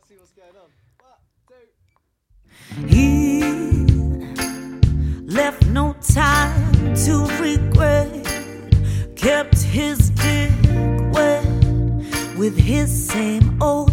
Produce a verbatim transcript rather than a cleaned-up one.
He left no time to regret, kept his dick wet with his same old